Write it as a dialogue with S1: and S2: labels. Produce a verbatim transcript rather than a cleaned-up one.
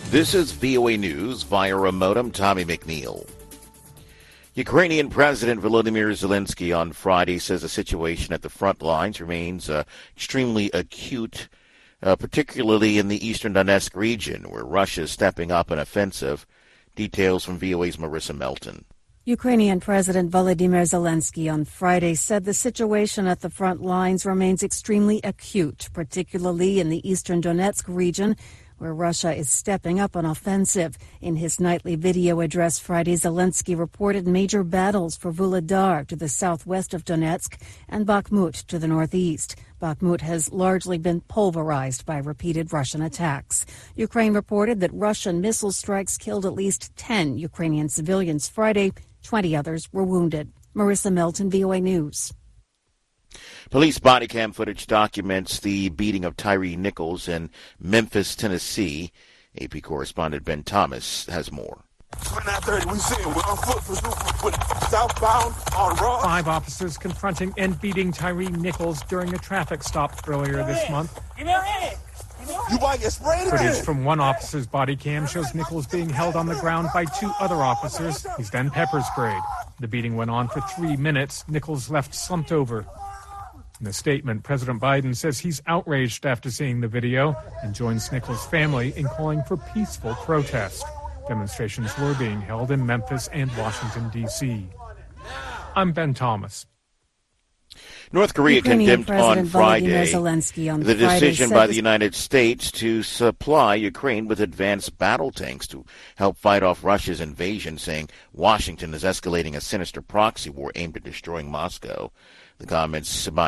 S1: This is V O A News via remote. I'm Tommy McNeil. Ukrainian President Volodymyr Zelensky on Friday says the situation at the front lines remains uh, extremely acute, uh, particularly in the eastern Donetsk region, where Russia is stepping up an offensive. Details from V O A's Marissa Melton.
S2: Ukrainian President Volodymyr Zelensky on Friday said the situation at the front lines remains extremely acute, particularly in the eastern Donetsk region, where Russia is stepping up an offensive. In his nightly video address Friday, Zelensky reported major battles for Vuhledar to the southwest of Donetsk and Bakhmut to the northeast. Bakhmut has largely been pulverized by repeated Russian attacks. Ukraine reported that Russian missile strikes killed at least ten Ukrainian civilians Friday. twenty others were wounded. Marissa Melton, V O A News.
S1: Police body cam footage documents the beating of Tyre Nichols in Memphis, Tennessee. A P correspondent Ben Thomas has more.
S3: Five officers confronting and beating Tyre Nichols during a traffic stop earlier this month. Footage from one officer's body cam shows Nichols being held on the ground by two other officers. He's then pepper sprayed. The beating went on for three minutes. Nichols left slumped over. In a statement, President Biden says he's outraged after seeing the video and joins Nichols' family in calling for peaceful protest. Demonstrations were being held in Memphis and Washington, D C I'm Ben Thomas.
S1: North Korea
S2: Ukrainian
S1: condemned
S2: President
S1: on Friday
S2: Zelensky on
S1: the
S2: Friday
S1: decision by the United States to supply Ukraine with advanced battle tanks to help fight off Russia's invasion, saying Washington is escalating a sinister proxy war aimed at destroying Moscow. The comments by